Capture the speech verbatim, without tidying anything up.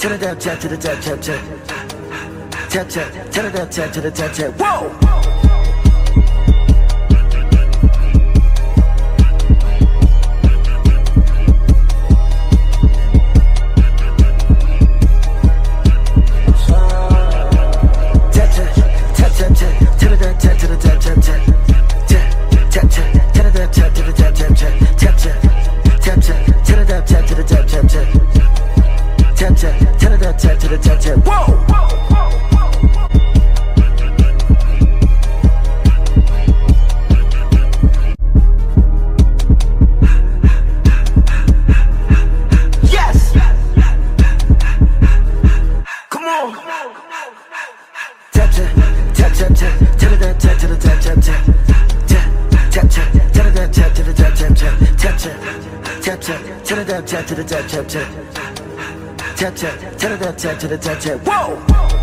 turn it up, tap to the tap, tap, tap, tap, tap, turn it up, tap to the tap, tap. Whoa. Tap to the tap, tap, tap, tap, tap, tap, tap, tap, tap, tap, tap, tap, whoa.